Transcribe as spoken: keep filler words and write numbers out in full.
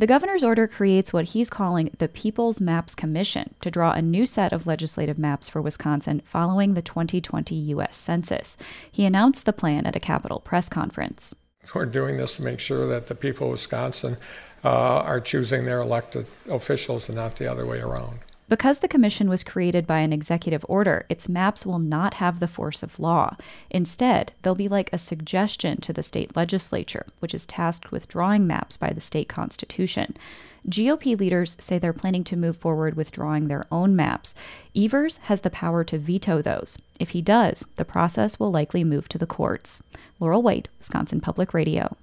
The governor's order creates what he's calling the People's Maps Commission to draw a new set of legislative maps for Wisconsin following the twenty twenty U S Census. He announced the plan at a Capitol press conference. We're doing this to make sure that the people of Wisconsin uh, are choosing their elected officials and not the other way around. Because the commission was created by an executive order, its maps will not have the force of law. Instead, they'll be like a suggestion to the state legislature, which is tasked with drawing maps by the state constitution. G O P leaders say they're planning to move forward with drawing their own maps. Evers has the power to veto those. If he does, the process will likely move to the courts. Laurel White, Wisconsin Public Radio.